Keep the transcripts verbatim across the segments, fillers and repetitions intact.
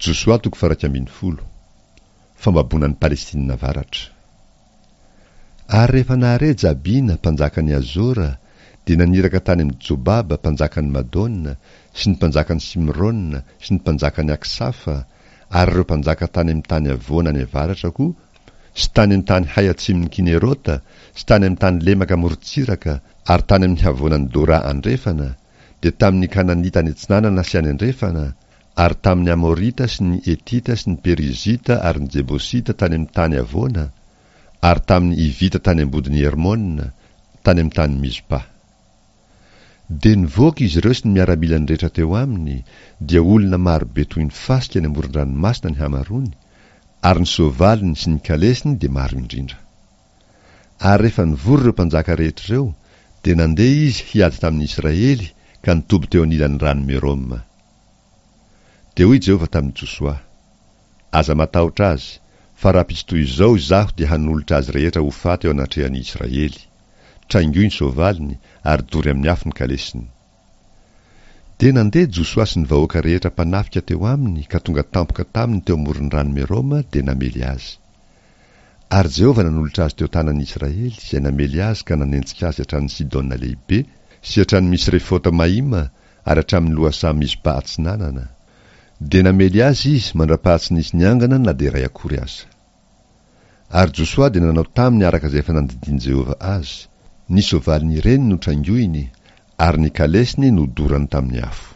Josoa toko faraka ambin'ny folo. Fambaboana ny Palestina avaratra. Ary rehefa nahare Jabina mpanjakan'ny Azora, dia naniraka tany amin'ny Jobaba mpanjakan'ny Madona, sy ny mpanjakan'ny Simrona, sy ny mpanjakan'ny Aksafa, ary ireo mpanjaka tany amin'ny tany avoana ny avaratra koa, sy tany amin'ny tany hay atsimon'ny Kinerota, sy tany amin'ny tany lemaka morontsiraka, ary tany amin'ny havonan'ny Dora andrefana, dia tamin'ny Kananita ny atsinanana sy any andrefana, ary tamin'ny Amorita sy ny Etita sy ny Perizita ary ny Jebosita tany amin'ny tany avoana, ary tamin'ny Ivita tany ambodin'ny Hermona, tany amin'ny tany Mizpa. Dia nivoaka izy ireo sy ny miaramila ny rehetra teo aminy, dia olona marobe toy ny fasika ny amoron-dranomasina ny hamarony, ary ny sovaliny sy ny kalesiny dia maro indrindra. Ary rehefa nivory ireo mpanjaka rehetra ireo, dia nandeha izy hiady tamin'ny Israely, ka nitoby teo anilan'ny rano Meroma. Dia hoy Jehovah tamin'i Josoa: aza matahotra azy, fa raha pisy toy izao izaho dia hanolotra azy rehetra ho faty eo anatrehan'ny Israely. Traingoy ny sovaliny, ary dory amin'ny afo ny kalesiny. Dia nandeha Josoa sy ny vahoaka rehetra mpanafika teo aminy, ka tonga tampoka taminy teo amoron'ny rano Meroma, dia namely azy. Ary Jehovah nanolotra azy teo tanan'ny Israely, izay namely azy ka nanenjika azy hatramin'ny Sidona lehibe, sy hatramin'ny Misrefota Maima, ary hatramin'ny Loasa Mizpa atsinanana. Dia namely azy izy mandra-pahatsy nisy niangana na dia ray akory aza. Ary Josoa dia nanao taminy araka izay efa nandidiny Jehovah azy. Ny sovaliny ireny no traingoiny, ary ny kalesiny no dorany tamin'ny afo.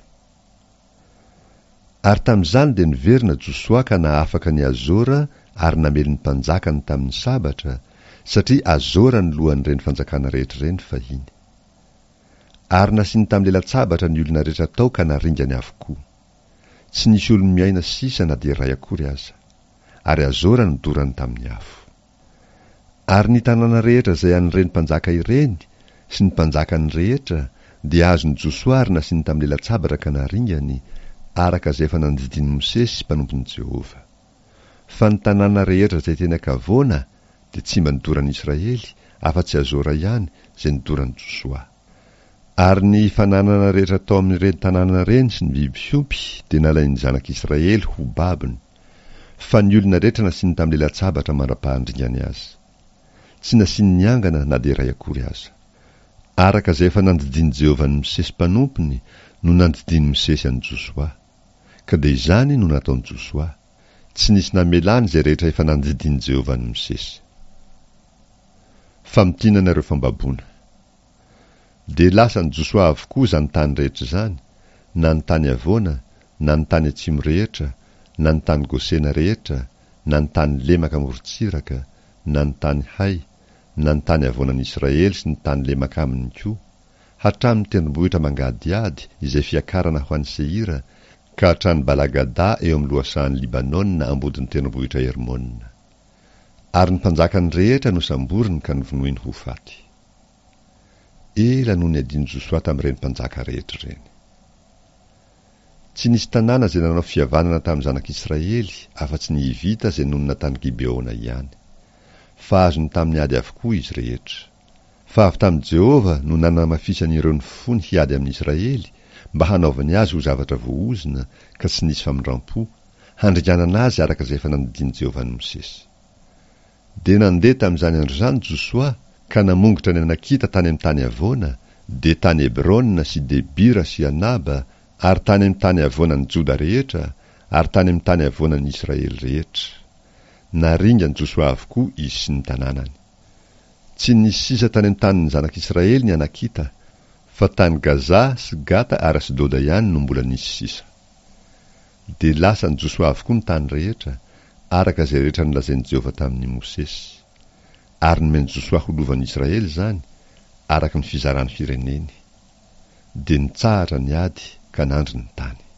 Ary tamin'izany dia niverina Josoa ka nahafaka ny Azora, ary namely ny mpanjakany tamin'ny sabatra, satria Azora ny lohan'ireny fanjakana rehetra ireny fahiny. Ary nasiany tamin'ny lela-tsabatra ny olona rehetra tao ka naringany avokoa. Tsy nisy olony miaina sisa na dia ray akory aza, ary Azora ny dorany tamin'ny afo. Ary ny tanàna rehetra izay an'ireny mpanjaka ireny, sy ny mpanjakany rehetra, dia azony Josoa ary nasiany tamin'ny lela-tsabatra ka naringany, araka izay efa nandidiny Mosesy mpanompon'i Jehovah. Fa ny tanàna rehetra izay teny ankavoana, dia tsy mba nidoran'ny Israely, afa-tsy Azora ihany izay nidoran'i Josoa. Ary ny fananana rehetra tao amin'ireny tanàna ireny sy ny biby fiompy, dia nalain'ny zanak'Israely ho babiny, fa ny olona rehetra nasiany tamin'ny lela-tsabatra mandra-pahandringany azy. Tsy nasiany niangana na dia ray akory aza. Araka izay efa nandidiny Jehovah ny Mosesy mpanompony, no nandidiny Mosesy an'i Josoa. Ka dia izany no nataon'i Josoa. Tsy nisy namelany izay rehetra efa nandidiny Jehovah ny Mosesy. Famtinana ireo fambaboana. Dia lasan'i Josoa avokoa izany tany rehetra izany, na ny tany avoana, na ny tany atsimo rehetra, na ny tany Gosena rehetra, na ny tany lemaka morontsiraka, na ny tany hay, na ny tany avoanan'i Israely sy ny tany lemaka aminy koa, hatramin'ny tendrombohitra mangadiady izay fiakarana ho an'i Seira, ka hatrany Balagada eo amin'ny lohasahan'ny Libanona ambodin'ny tendrombohitra Hermona. Ary ny mpanjakany rehetra no samboriny ka novonoiny ho faty. Ela no niadiny Josoa tamin'ireny mpanjaka rehetra ireny. Tsy nisy tanàna izay nanao fihavanana tamin'ny zanak'Israely afa-tsy ny Ivita izay nonina tany Gibeona ihany. Fa azony tamin'ny ady avokoa izy rehetra. Fa avy tamin'i Jehovah no nanamafisany ireo ny fony hiady amin'ny Israely, mba hanaovany azy ho zavatra voahozina, ka tsy nisy famindram-po, handringanana azy araka izay efa nandidiny Jehovah ny Mosesy. Dia nandeha tamin'izany andro izany Josoa, ka namongotra ny Anakita tany amin'ny tany avoana, dia tany Hebrona sy Debira sy Anaba, ary tany amin'ny tany avoanan'ny Joda rehetra, ary tany amin'ny tany avoanan'ny Israely rehetra. Naringany Josoa avokoa izy sy ny tanànany. Tsy nisy sisa tany amin'ny tanin'ny zanak'Israely ny Anakita, fa tany Gaza sy Gata ary Asdoda ihany no mbola nisy sisa. Dia lasany Josoa avokoa ny tany rehetra, araka izay rehetra nolazain'i Jehovah tamin'ny Mosesy. Ary nomeny Josoa ho lovan'ny Israely izany, araka ny fizarany fireneny. Dia nitsahatra ny ady ka nandry ny tany.